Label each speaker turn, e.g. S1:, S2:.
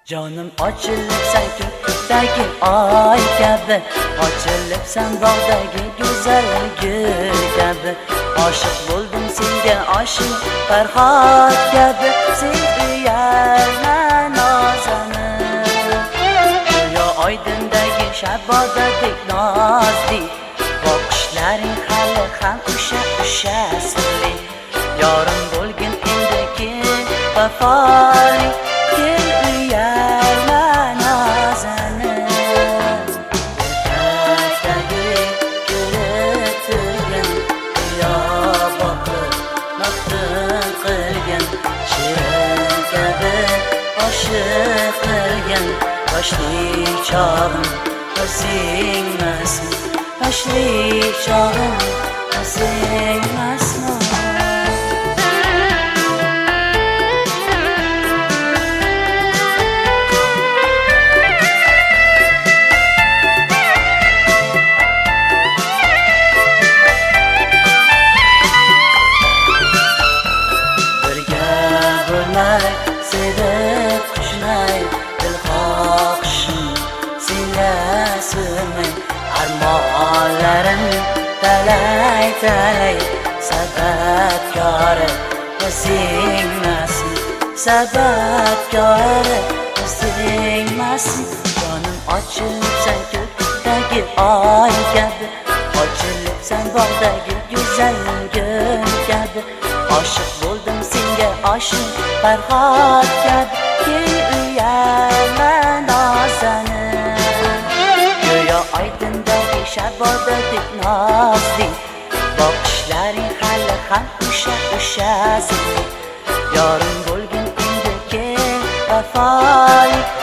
S1: Canım ochilibsan ko'kdagi oy kabi, ochilibsan bog'dagi go'zal gul kabi. Oshiq bo'ldim senga, oshiq Farhod kabi. Sen uyalma nozanim, go'yo oydindagi shabodadek nozli. Boqishlaring hali ham o'sha sirli. Yorim bo'lgin endiki vafoli. Kel uyalma nozanim, ko'kdagi ko'rib turgin, yo boqib maftun qilgin. Shirin kabi oshiq qilgin, yoshlik chog'im o'zingmasmi? Yoshlik chog'im o'zingmasmi? Sevib qushday dil xohishim senga sig'may, armonlarim talay sababkori o'zingmasmi? Sababkori o'zingmasmi? Jonim ochilibsan ko'kdagi oy kabi, ochilibsan bog'dagi go'zal gul kabi. Oshiq bo'ldim senga, oshiq Farhod kabi. Kel uyalma nozanim, go'yo oydindagi shabodadek nozli. Boqishlaring hali ham o'sha sirli. Yorim bo'lgin endi kel vafoli.